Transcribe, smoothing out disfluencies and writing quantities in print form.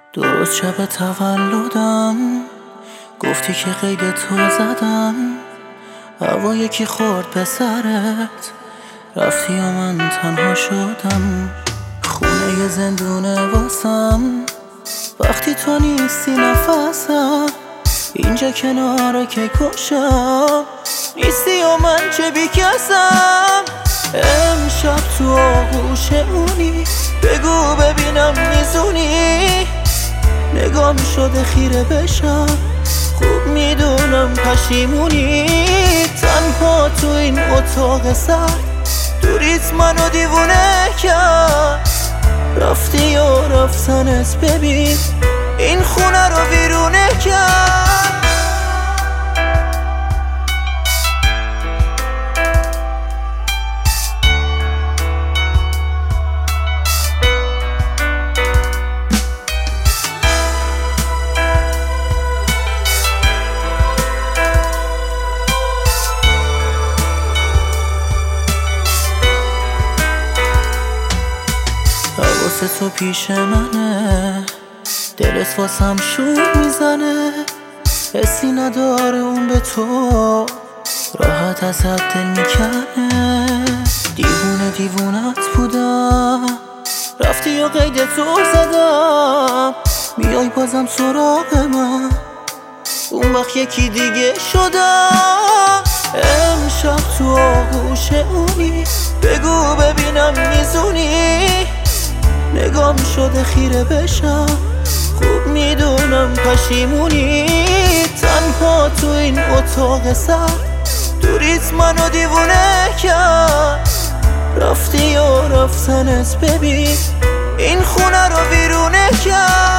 درست شب تولدم گفتی که قید تو زدم، هوا یکی خورد پسرت، رفتی و من تنها شدم. خونه زندونه واسم وقتی تو نیستی، نفسم اینجا کنار که کشم نیستی و من چه بیکسم. امشب تو آغوش اونی، بگو ببینم میزونی، نگاه شده خیره بشم، خوب میدونم پشیمونی. تنها تو این اتاق سرد دوریت منو دیوونه کرد، رفتی و رفتنت ببین این خونه رو ویرونه کرد. حواست تو پیش منه، دلت واسم شور میزنه، حسی نداره اون به تو، راحت ازت دل میکنه. دیوونت بودم، رفتی و قید تو زدم، میای بازم سراغ من، اون وقت یکی دیگه شدم. امشب تو آغوش اونی، بگو ببینم میزونی، نگاه شده خیره بشم، خوب میدونم پشیمونی. تنها تو این اتاق سرد دوریت منو دیوونه کرد، رفتی و رفتنت ببین این خونه رو ویرونه کرد.